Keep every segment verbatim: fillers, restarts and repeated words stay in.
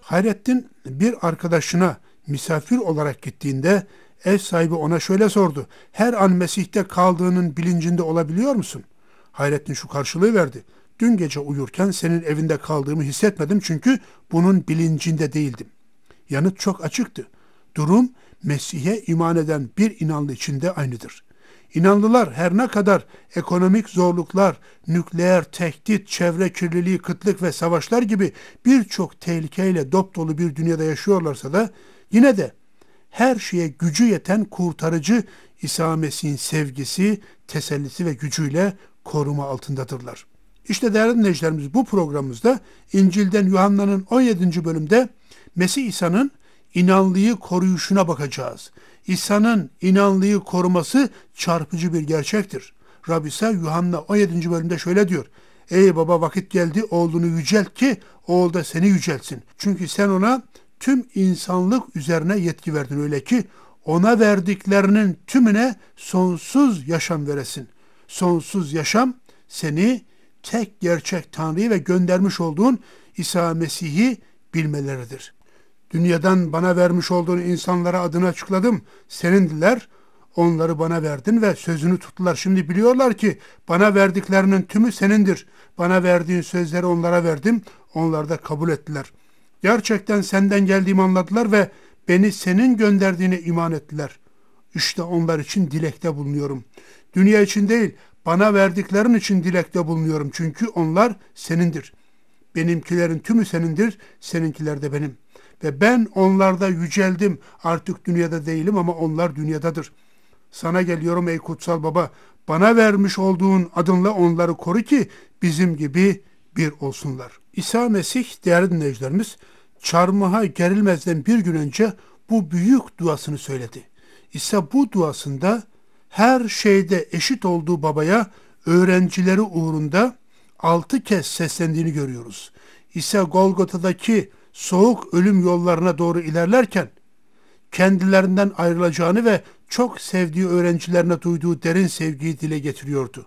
Hayrettin bir arkadaşına misafir olarak gittiğinde ev sahibi ona şöyle sordu. Her an Mesih'te kaldığının bilincinde olabiliyor musun? Hayrettin şu karşılığı verdi. Dün gece uyurken senin evinde kaldığımı hissetmedim çünkü bunun bilincinde değildim. Yanıt çok açıktı. Durum Mesih'e iman eden bir inanlı için de aynıdır. İnanlılar her ne kadar ekonomik zorluklar, nükleer tehdit, çevre kirliliği, kıtlık ve savaşlar gibi birçok tehlikeyle dop dolu bir dünyada yaşıyorlarsa da yine de her şeye gücü yeten kurtarıcı İsa Mesih'in sevgisi, tesellisi ve gücüyle koruma altındadırlar. İşte değerli dinleyicilerimiz, bu programımızda İncil'den Yuhanna'nın on yedinci bölümde Mesih İsa'nın inanlıyı koruyuşuna bakacağız. İsa'nın inanlıyı koruması çarpıcı bir gerçektir. Rab İsa Yuhanna on yedinci bölümde şöyle diyor. Ey baba, vakit geldi, oğlunu yücelt ki oğul da seni yüceltsin. Çünkü sen ona tüm insanlık üzerine yetki verdin, öyle ki ona verdiklerinin tümüne sonsuz yaşam veresin. Sonsuz yaşam seni tek gerçek Tanrı'yı ve göndermiş olduğun İsa Mesih'i bilmeleridir. Dünyadan bana vermiş olduğun insanlara adını açıkladım. Senindiler, onları bana verdin ve sözünü tuttular. Şimdi biliyorlar ki bana verdiklerinin tümü senindir. Bana verdiğin sözleri onlara verdim, onlar da kabul ettiler. Gerçekten senden geldiğimi anladılar ve beni senin gönderdiğine iman ettiler. İşte onlar için dilekte bulunuyorum. Dünya için değil, bana verdiklerin için dilekte bulunuyorum. Çünkü onlar senindir. Benimkilerin tümü senindir, seninkiler de benim. Ve ben onlarda yüceldim. Artık dünyada değilim ama onlar dünyadadır. Sana geliyorum ey kutsal baba. Bana vermiş olduğun adınla onları koru ki bizim gibi bir olsunlar. İsa Mesih, değerli dinleyicilerimiz, çarmıha gerilmezden bir gün önce bu büyük duasını söyledi. İsa bu duasında her şeyde eşit olduğu babaya öğrencileri uğrunda altı kez seslendiğini görüyoruz. İsa Golgota'daki soğuk ölüm yollarına doğru ilerlerken kendilerinden ayrılacağını ve çok sevdiği öğrencilerine duyduğu derin sevgiyi dile getiriyordu.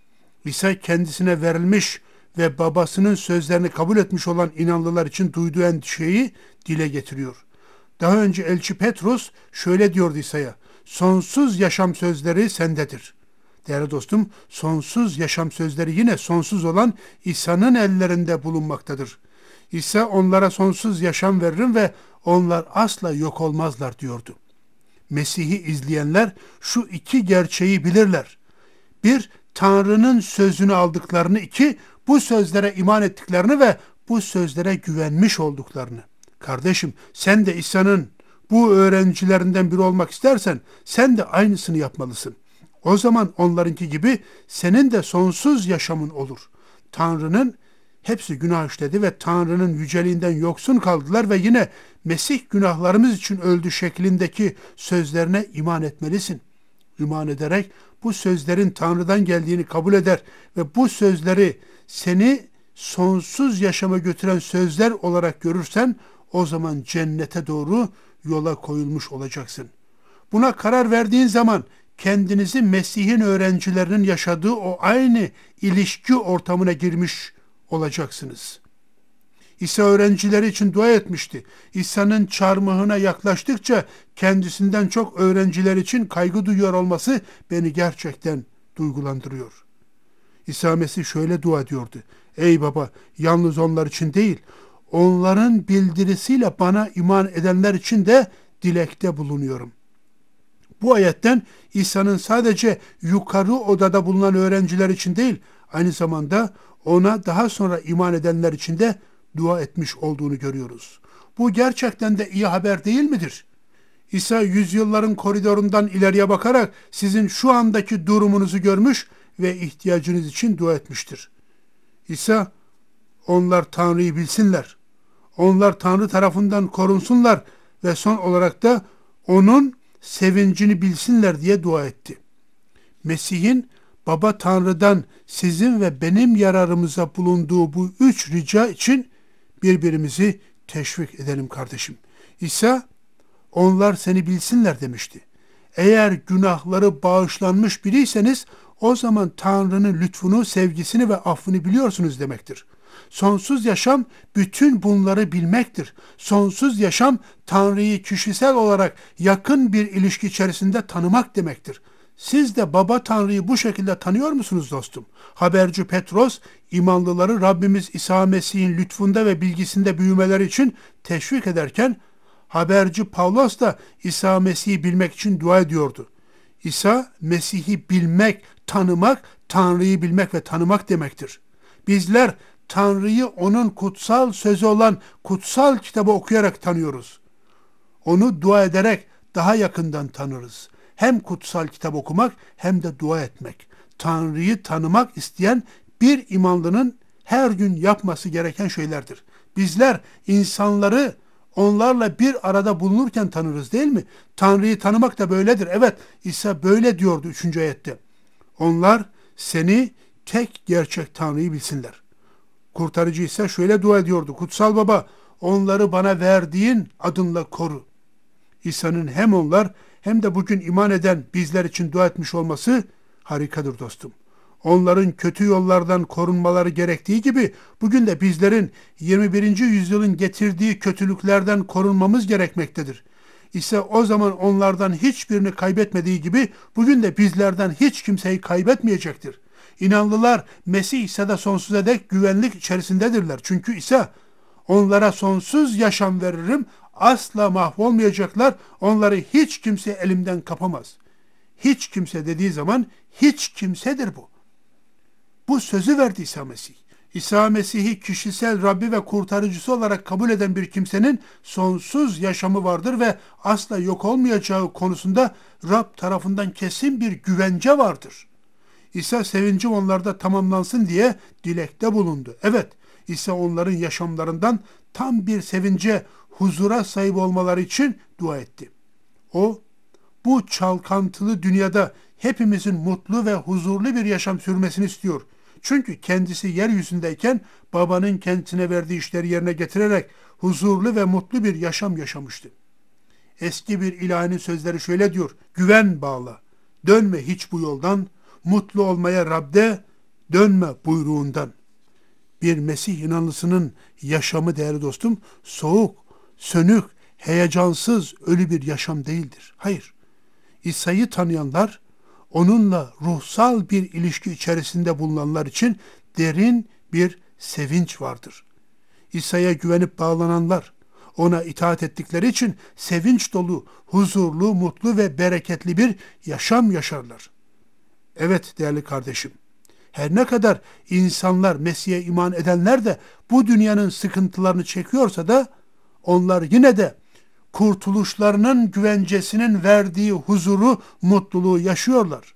İsa kendisine verilmiş ve babasının sözlerini kabul etmiş olan inanlılar için duyduğu endişeyi dile getiriyor. Daha önce elçi Petrus şöyle diyordu İsa'ya, sonsuz yaşam sözleri sendedir. Değerli dostum, sonsuz yaşam sözleri yine sonsuz olan İsa'nın ellerinde bulunmaktadır. İsa onlara sonsuz yaşam veririm ve onlar asla yok olmazlar diyordu. Mesih'i izleyenler şu iki gerçeği bilirler. Bir, Tanrı'nın sözünü aldıklarını, iki, bu sözlere iman ettiklerini ve bu sözlere güvenmiş olduklarını. Kardeşim, sen de İsa'nın bu öğrencilerinden biri olmak istersen sen de aynısını yapmalısın. O zaman onlarınki gibi senin de sonsuz yaşamın olur. Tanrı'nın hepsi günah işledi ve Tanrı'nın yüceliğinden yoksun kaldılar ve yine Mesih günahlarımız için öldü şeklindeki sözlerine iman etmelisin. İman ederek bu sözlerin Tanrı'dan geldiğini kabul eder ve bu sözleri seni sonsuz yaşama götüren sözler olarak görürsen o zaman cennete doğru yola koyulmuş olacaksın. Buna karar verdiğin zaman kendinizi Mesih'in öğrencilerinin yaşadığı o aynı ilişki ortamına girmiş olacaksınız. İsa öğrencileri için dua etmişti. İsa'nın çarmıhına yaklaştıkça kendisinden çok öğrenciler için kaygı duyuyor olması beni gerçekten duygulandırıyor. İsa Mesih şöyle dua ediyordu. Ey baba, yalnız onlar için değil, onların bildirisiyle bana iman edenler için de dilekte bulunuyorum. Bu ayetten İsa'nın sadece yukarı odada bulunan öğrenciler için değil, aynı zamanda ona daha sonra iman edenler için de dua etmiş olduğunu görüyoruz. Bu gerçekten de iyi haber değil midir? İsa yüzyılların koridorundan ileriye bakarak sizin şu andaki durumunuzu görmüş ve ihtiyacınız için dua etmiştir. İsa, onlar Tanrı'yı bilsinler, onlar Tanrı tarafından korunsunlar ve son olarak da onun sevincini bilsinler diye dua etti. Mesih'in Baba Tanrı'dan sizin ve benim yararımıza bulunduğu bu üç rica için birbirimizi teşvik edelim kardeşim. İsa, onlar seni bilsinler demişti. Eğer günahları bağışlanmış biriyseniz o zaman Tanrı'nın lütfunu, sevgisini ve affını biliyorsunuz demektir. Sonsuz yaşam bütün bunları bilmektir. Sonsuz yaşam Tanrı'yı kişisel olarak yakın bir ilişki içerisinde tanımak demektir. Siz de Baba Tanrı'yı bu şekilde tanıyor musunuz dostum? Haberci Petros, imanlıları Rabbimiz İsa Mesih'in lütfunda ve bilgisinde büyümeleri için teşvik ederken, haberci Pavlos da İsa Mesih'i bilmek için dua ediyordu. İsa Mesih'i bilmek, tanımak, Tanrı'yı bilmek ve tanımak demektir. Bizler Tanrı'yı onun kutsal sözü olan kutsal kitabı okuyarak tanıyoruz. Onu dua ederek daha yakından tanırız. Hem kutsal kitap okumak hem de dua etmek. Tanrı'yı tanımak isteyen bir imanlının her gün yapması gereken şeylerdir. Bizler insanları onlarla bir arada bulunurken tanırız değil mi? Tanrı'yı tanımak da böyledir. Evet, İsa böyle diyordu üçüncü ayette. Onlar seni tek gerçek Tanrı'yı bilsinler. Kurtarıcı ise şöyle dua ediyordu. Kutsal Baba, onları bana verdiğin adınla koru. İsa'nın hem onlar hem de bugün iman eden bizler için dua etmiş olması harikadır dostum. Onların kötü yollardan korunmaları gerektiği gibi bugün de bizlerin yirmi birinci yüzyılın getirdiği kötülüklerden korunmamız gerekmektedir. İse o zaman onlardan hiçbirini kaybetmediği gibi bugün de bizlerden hiç kimseyi kaybetmeyecektir. İnanlılar Mesih İsa'da sonsuza dek güvenlik içerisindedirler. Çünkü İsa onlara sonsuz yaşam veririm, asla mahvolmayacaklar, onları hiç kimse elimden kapamaz. Hiç kimse dediği zaman hiç kimsedir bu. Bu sözü verdi İsa Mesih. İsa Mesih'i kişisel Rabbi ve kurtarıcısı olarak kabul eden bir kimsenin sonsuz yaşamı vardır ve asla yok olmayacağı konusunda Rab tarafından kesin bir güvence vardır. İsa sevinci onlarda tamamlansın diye dilekte bulundu. Evet, İsa onların yaşamlarından tam bir sevince, huzura sahip olmaları için dua etti. O, bu çalkantılı dünyada hepimizin mutlu ve huzurlu bir yaşam sürmesini istiyor. Çünkü kendisi yeryüzündeyken babanın kendisine verdiği işleri yerine getirerek huzurlu ve mutlu bir yaşam yaşamıştı. Eski bir ilahinin sözleri şöyle diyor. Güven bağla, dönme hiç bu yoldan, mutlu olmaya Rab'de, dönme buyruğundan. Bir Mesih inanlısının yaşamı değerli dostum, soğuk, sönük, heyecansız, ölü bir yaşam değildir. Hayır, İsa'yı tanıyanlar, onunla ruhsal bir ilişki içerisinde bulunanlar için derin bir sevinç vardır. İsa'ya güvenip bağlananlar, ona itaat ettikleri için sevinç dolu, huzurlu, mutlu ve bereketli bir yaşam yaşarlar. Evet değerli kardeşim, her ne kadar insanlar, Mesih'e iman edenler de bu dünyanın sıkıntılarını çekiyorsa da onlar yine de kurtuluşlarının güvencesinin verdiği huzuru, mutluluğu yaşıyorlar.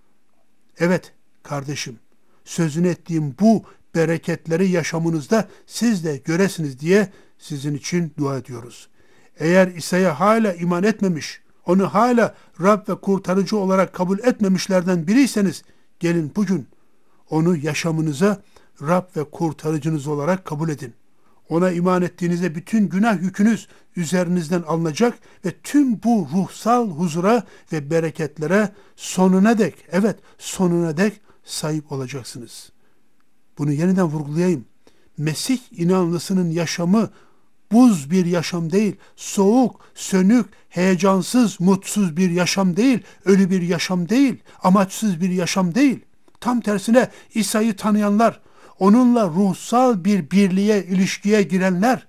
Evet kardeşim, sözünü ettiğim bu bereketleri yaşamınızda siz de göresiniz diye sizin için dua ediyoruz. Eğer İsa'ya hala iman etmemiş, onu hala Rab ve kurtarıcı olarak kabul etmemişlerden biriyseniz, gelin bugün onu yaşamınıza Rab ve kurtarıcınız olarak kabul edin. Ona iman ettiğinizde bütün günah yükünüz üzerinizden alınacak ve tüm bu ruhsal huzura ve bereketlere sonuna dek, evet sonuna dek sahip olacaksınız. Bunu yeniden vurgulayayım. Mesih inanlısının yaşamı buz bir yaşam değil, soğuk, sönük, heyecansız, mutsuz bir yaşam değil, ölü bir yaşam değil, amaçsız bir yaşam değil. Tam tersine İsa'yı tanıyanlar, onunla ruhsal bir birliğe, ilişkiye girenler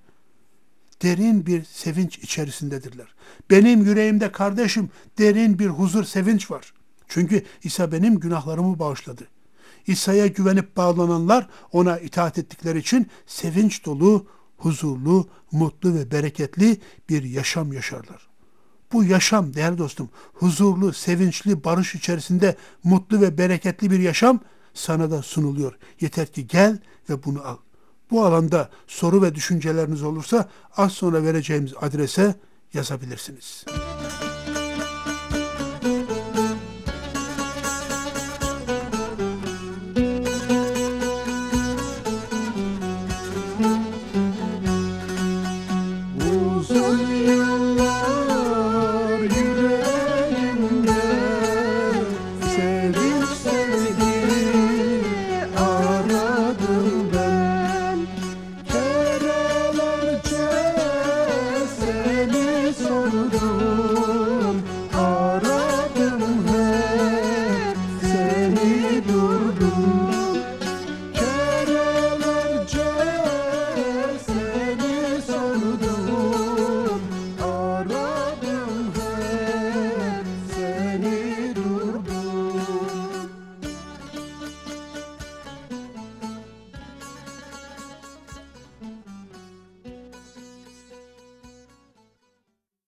derin bir sevinç içerisindedirler. Benim yüreğimde kardeşim derin bir huzur, sevinç var. Çünkü İsa benim günahlarımı bağışladı. İsa'ya güvenip bağlananlar ona itaat ettikleri için sevinç dolu, huzurlu, mutlu ve bereketli bir yaşam yaşarlar. Bu yaşam değerli dostum, huzurlu, sevinçli, barış içerisinde mutlu ve bereketli bir yaşam sana da sunuluyor. Yeter ki gel ve bunu al. Bu alanda soru ve düşünceleriniz olursa az sonra vereceğimiz adrese yazabilirsiniz.